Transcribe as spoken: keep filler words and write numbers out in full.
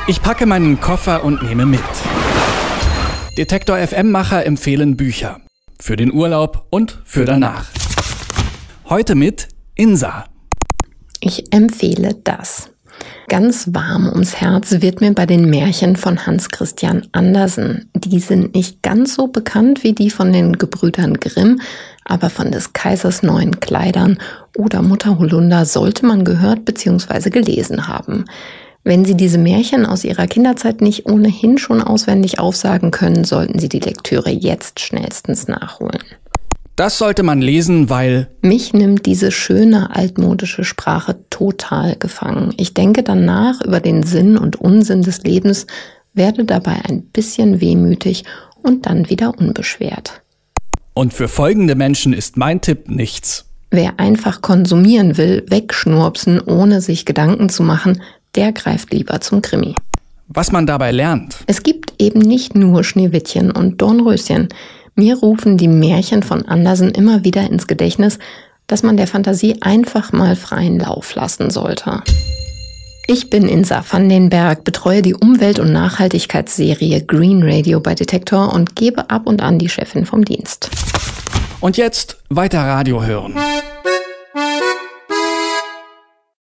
Ich packe meinen Koffer und nehme mit. Detektor F M-Macher empfehlen Bücher. Für den Urlaub und für danach. Heute mit Insa. Ich empfehle das. Ganz warm ums Herz wird mir bei den Märchen von Hans Christian Andersen. Die sind nicht ganz so bekannt wie die von den Gebrüdern Grimm, aber von des Kaisers neuen Kleidern oder Mutter Holunder sollte man gehört bzw. gelesen haben. Wenn Sie diese Märchen aus Ihrer Kinderzeit nicht ohnehin schon auswendig aufsagen können, sollten Sie die Lektüre jetzt schnellstens nachholen. Das sollte man lesen, weil... Mich nimmt diese schöne altmodische Sprache total gefangen. Ich denke dann nach über den Sinn und Unsinn des Lebens, werde dabei ein bisschen wehmütig und dann wieder unbeschwert. Und für folgende Menschen ist mein Tipp nichts. Wer einfach konsumieren will, wegschnurpsen, ohne sich Gedanken zu machen, der greift lieber zum Krimi. Was man dabei lernt. Es gibt eben nicht nur Schneewittchen und Dornröschen. Mir rufen die Märchen von Andersen immer wieder ins Gedächtnis, dass man der Fantasie einfach mal freien Lauf lassen sollte. Ich bin Insa van den Berg, betreue die Umwelt- und Nachhaltigkeitsserie Green Radio bei Detektor und gebe ab und an die Chefin vom Dienst. Und jetzt weiter Radio hören.